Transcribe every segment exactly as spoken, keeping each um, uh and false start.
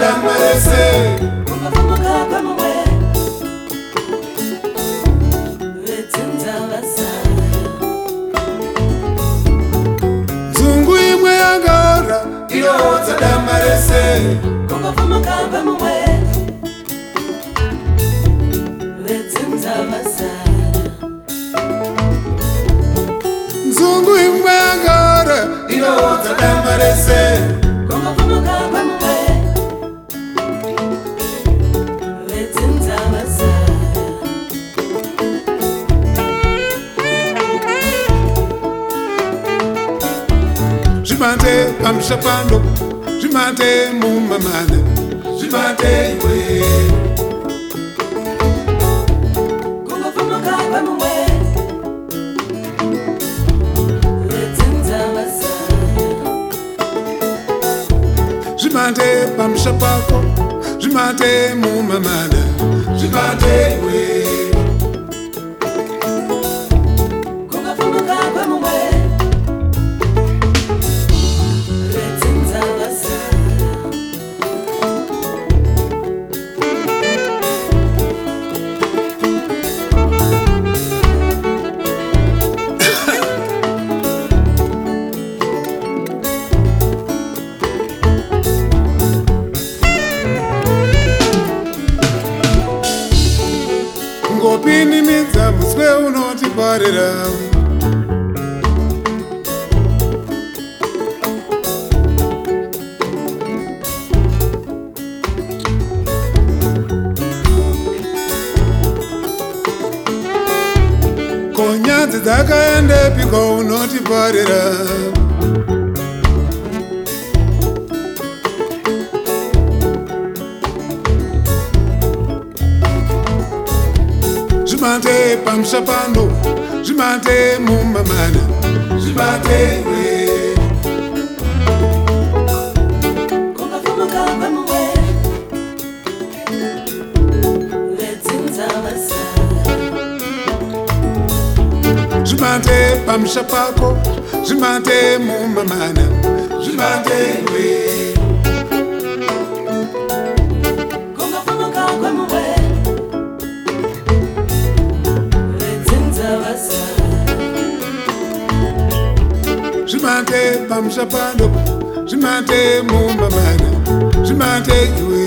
Marese, Zungu imwe yangora inoza Marese, Zungu imwe yangora inoza Marese. Jimante pamshapando, Jimante mumamana, Jimante we. Jimante pamshapako, Jimante mumamana, Jimante we. Ngopini midza muswe unotiparira, konyanzi dzakaende piko unotiparira. Jimante pamshapando, Jimante mumamana, Jimante we. Jimante pamshapako, Jimante mumamana, Jimante we. Jimante pamshapando, Jimante mumamana, Jimante we.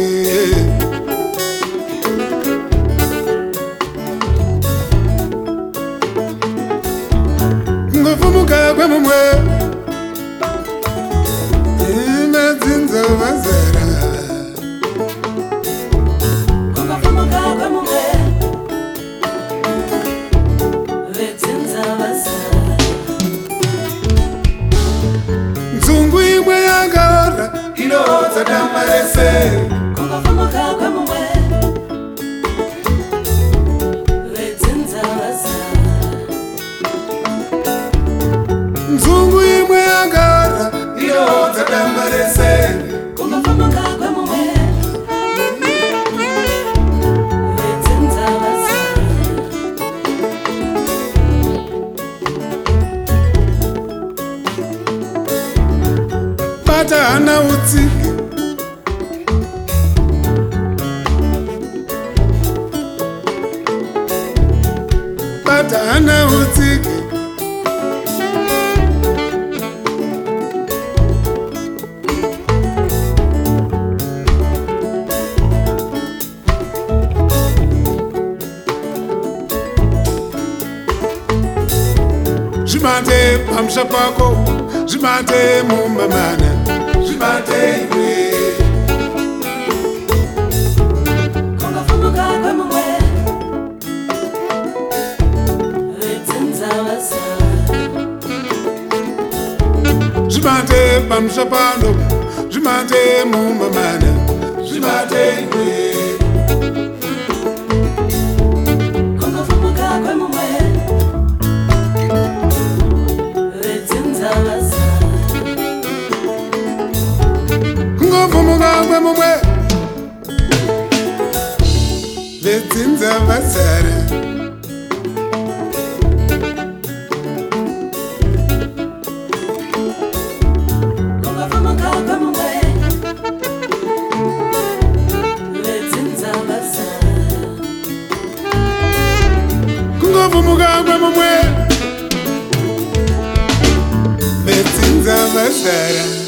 Ngofumuka kwemumwe, imadzinza vazara. Zungu imwe yangora inoza Marese, Zungu imwe yangora inoza Marese. Bata hana utsike, Bata hana utsike, Jimante pamshapako, Jimante mumamana, Jimante we. Jimante pamshapando, Jimante mumamana, Jimante we. Ngofumuka kwemumwe, vedzinza vazara. umwe Betinza Masara